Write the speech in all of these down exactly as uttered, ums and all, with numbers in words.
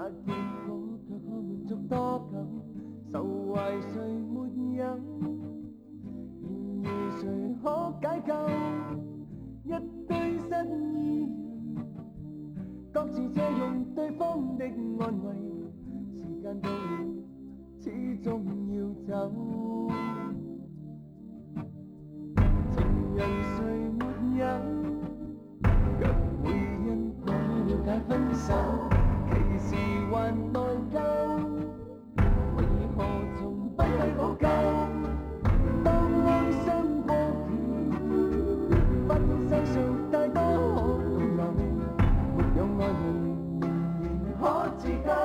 結果卻可滿足多久？愁懷誰沒有？然而誰可解救？一堆失意人，各自借用對方的安慰，時間到了，始終要走。情人誰沒有？卻會因果了解分手，其時還內疚，為何從不去補救？當哀傷過期，發現世上太多可擁有，沒有愛人仍然可自救。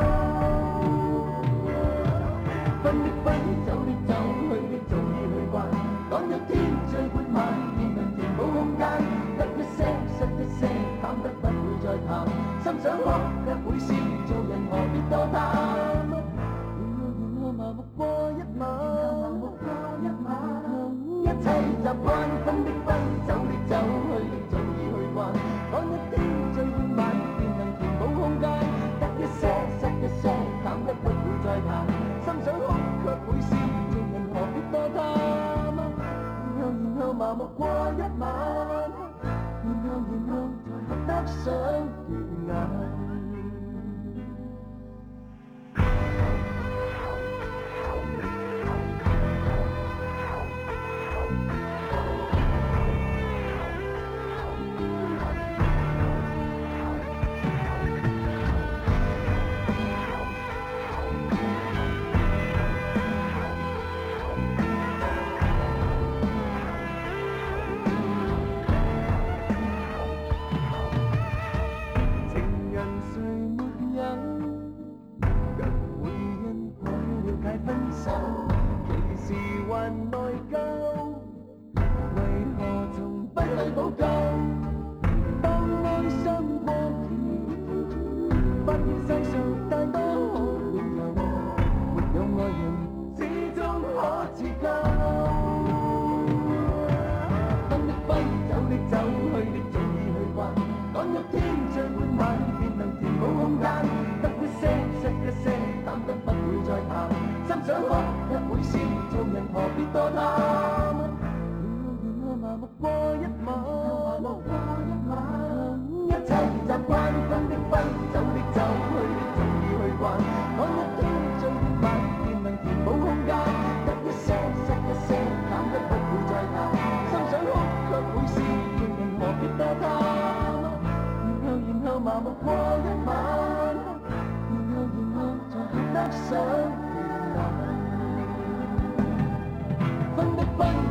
分的分，走的走，去的早已去慣，趕入天最半晚，便能填補空間。得一些，失一些，淡得不會再談，心想哭卻會笑，做人何必多貪？然後然後麻木過一晚，一切習慣，分的分，走的走，去的早已去慣，趕一天最半晚，便能填補空間。得一些，失一些，淡得不會再談，心想哭卻會笑，做人何必多貪？然後然後麻木過一晚，然後然後才合得上血眼。分的分。